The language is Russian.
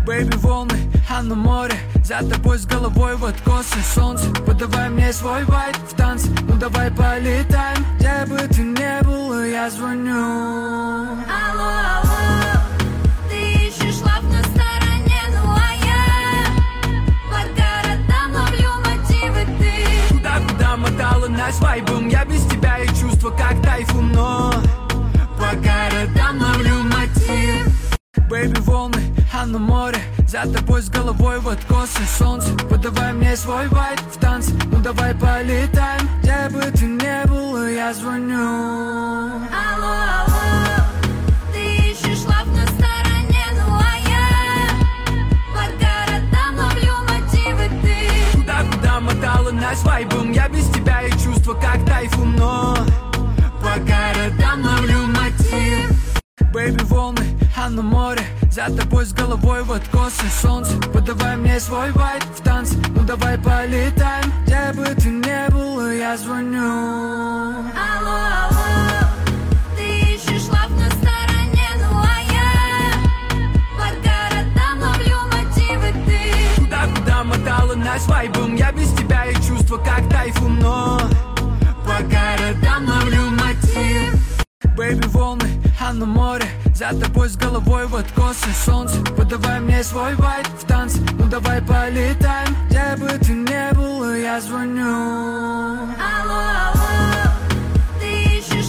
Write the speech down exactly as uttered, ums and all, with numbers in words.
Бэйби, волны, а на море, за тобой с головой в откосы. Солнце, подавай мне свой вайб в танце. Ну давай полетаем, где бы ты не был, я звоню. Алло, алло, ты ищешь лав на стороне, ну а я по городам ловлю мотивы. Ты Куда, куда мотала нас вайбом, я без тебя и чувства как тайфун. Но по городам ловлю мотив. Бэйби, волны, а на море, за тобой с головой в откосы. Солнце, подавай мне свой вайб в танце. Ну давай полетаем, где бы ты не был, я звоню. Алло, алло, ты ищешь лав на стороне, ну а я по городам ловлю мотивы. Ты Куда, куда мотала нас вайбом, я без тебя и чувства как тайфун. Но по городам ловлю мотив. Бэйби, волны, а на море, за тобой с головой в откосы. Солнце, подавай мне свой вайб в танце. Ну давай полетаем, где бы ты не был, я звоню. Алло, алло, ты ищешь лав на стороне, ну а я по городам ловлю мотивы. Ты Куда, куда мотала нас вайбом, я без тебя и чувства как тайфун. Но по городам ловлю мотив. Бэйби, волны, а на море, за тобой с головой в откосы. Солнце, подавай мне свой вайб в танце. Ну давай полетаем, где бы ты не был, я звоню. Алло, алло.